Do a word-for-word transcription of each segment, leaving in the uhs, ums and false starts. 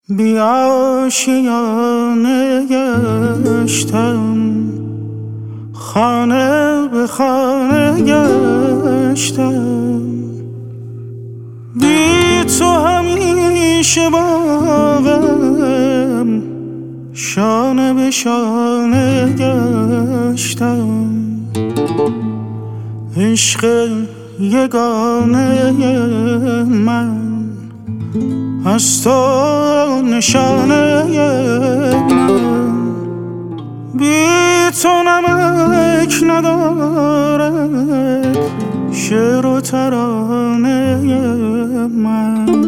بی آشیانه گشتم، خانه به خانه گشتم. بی تو همیشه باغم، شانه به شانه گشتم. عشق یگانه من از تو نشانه من. بی تو نمک ندارد شعر و ترانه من.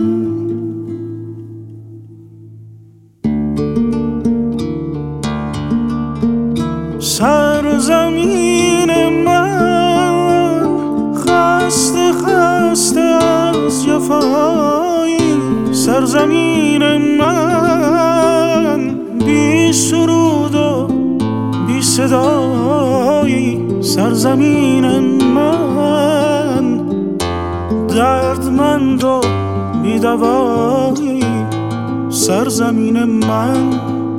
سرزمین من خسته خسته از جفایی، سرزمین من بی سرود و بی صدایی، سرزمین من دردمند و بی دوایی، سرزمین من.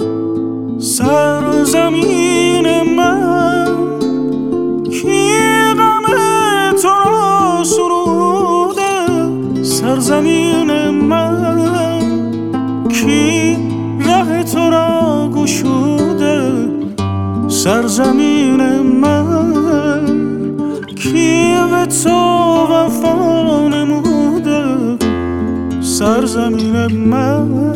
سرزمین من کی غم تو را سروده، سرزمین من کی ره تو را گشوده، سرزمین من کی به تو وفا نموده، سرزمین من.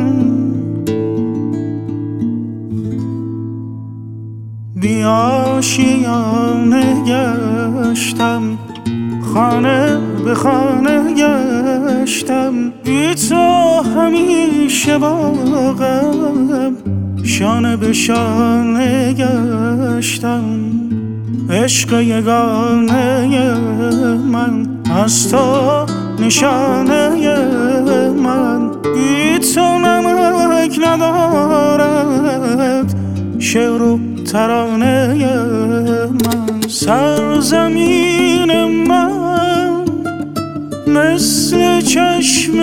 بی آشیانه گشتم، خانه به خانه گشتم. بی تو همیشه باغم، شانه به شانه گشتم. عشق یگانه من از تو نشانه من. بی تو نمک ندارد شعر و ترانه من. سرزمین من مثل چشم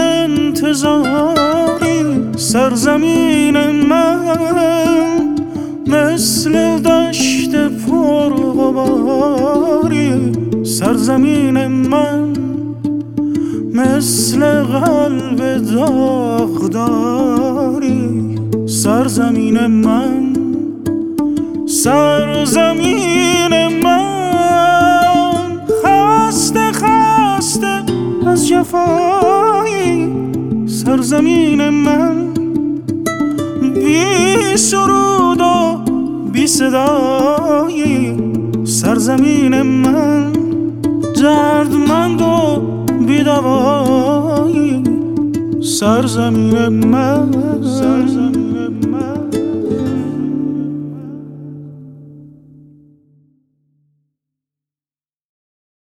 انتظاری، سرزمین من مثل دشت پرغباری، سرزمین من مثل قلب داغداری، سرزمین من. سرزمین من خسته خسته از جفایی، سرزمین من بی سرود و بی صدایی، سرزمین من دردمند و بی دوایی، سرزمین من.